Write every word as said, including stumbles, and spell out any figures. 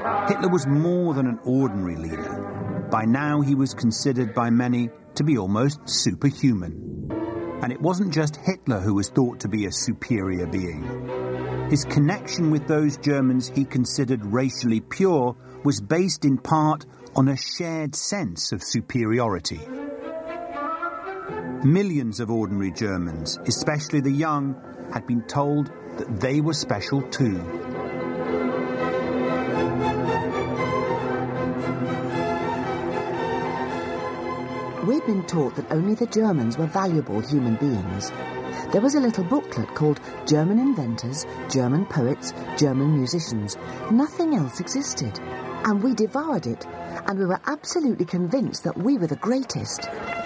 Hitler was more than an ordinary leader. By now he was considered by many to be almost superhuman. And it wasn't just Hitler who was thought to be a superior being. His connection with those Germans he considered racially pure was based in part on a shared sense of superiority. Millions of ordinary Germans, especially the young, had been told that they were special too. We'd been taught that only the Germans were valuable human beings. There was a little booklet called German Inventors, German Poets, German Musicians. Nothing else existed. And we devoured it, and we were absolutely convinced that we were the greatest.